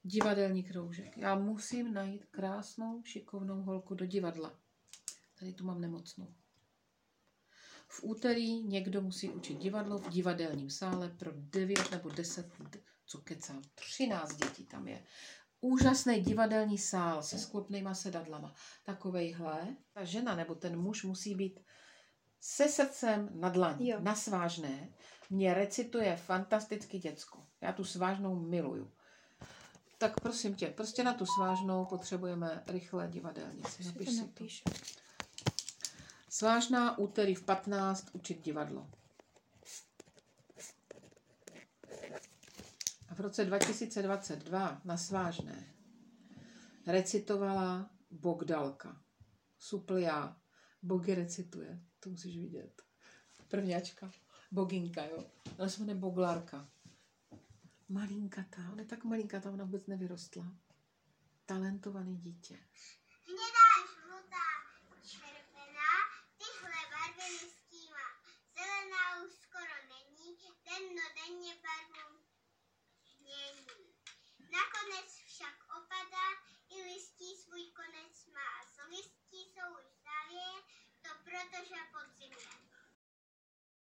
Divadelní kroužek. Já musím najít krásnou, šikovnou holku do divadla. Tady tu mám nemocnou. V úterý někdo musí učit divadlo v divadelním sále pro 9 nebo 10, co kecám, 13 dětí tam je. Úžasný divadelní sál se sklopnýma sedadlama. Takovejhle, ta žena nebo ten muž musí být se srdcem na dlaní, na svážné. Mě recituje fantasticky děcko. Já tu svážnou miluju. Tak prosím tě, prostě na tu svážnou potřebujeme rychle divadelnici. Napiš si to. Svážná úterý v 15 učit divadlo. A v roce 2022 na svážné recitovala Bogdalka. Suplia. Bogy recituje. To musíš vidět. Prvňačka. Boginka, jo. Ona se jmenuje Boglarka. Malinkatá. Ona je tak malinkatá, ona vůbec nevyrostla. Talentovaný dítě. Hnědá, žlutá, červená, tyhle barvy neskývá. Zelená už skoro není, dennodenně barvu mění. Nakonec